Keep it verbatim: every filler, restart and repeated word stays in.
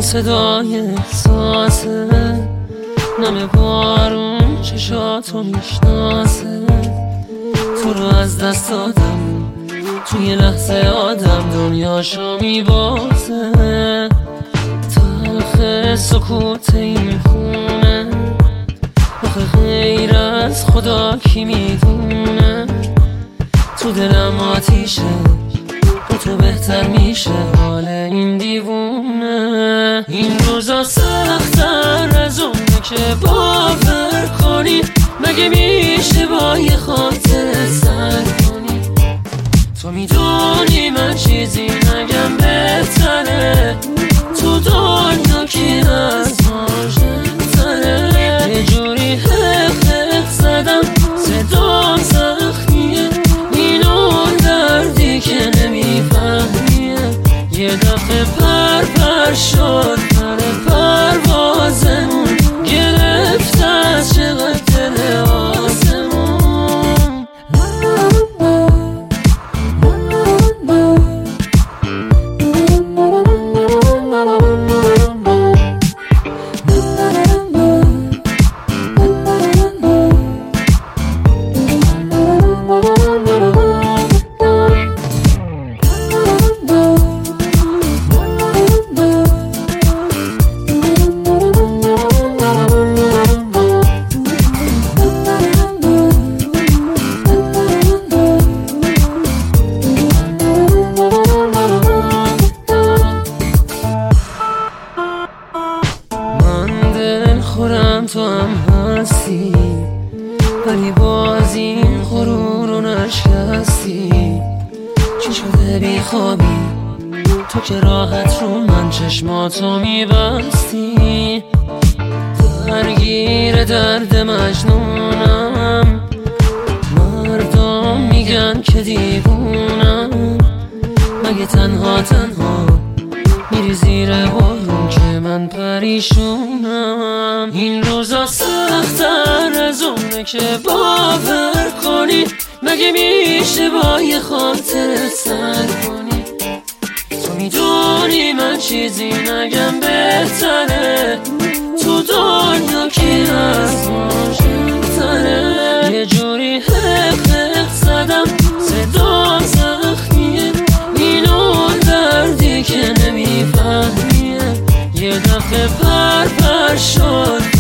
صدای احساسه، نم بارون چشاتو میشناسه. تو رو از دست دادم، توی لحظه آدم دنیاشو میبازه. تلخ سکوت این خونه، آخه غیر از خدا کی میدونه. تو دلم آتیشه، با تو بهتر میشه حال این دیوونه. این روزا سخت‌تر از اونه که باور کنی، مگه میشه با یه خاطر سر کنی؟ تو میدونی من چیزی نگم بهتره، تو دنیا کی از ما ژنتره. یه جوری حق حق زدم، صدام زخمیه، این اون دردی که نمیفهمیه. یه دفعه پر پر شد پر پروازمون، گرفت از چقدر دل آسمون. خورم تو هم هستی، ولی باز این غرور رو نشکستی. چی شده بی خوابی تو که راحت رو من چشماتو میبستی؟ درگیر درد مجنونم، مردم میگن که دیوونم. مگه تنها تنها میری زیر بارون که من پریشونم؟ این روزا سخت‌تر از اونه که باور کنی، مگه میشه با یه خاطر سر کنی؟ تو میدونی من چیزی نگم بهتره، تو دنیا کی از ما ژنتره. یه جوری حق حق زدم، صدام زخمیه، این اون دردی که نمیفهمیه. یه دفعه پر پر شد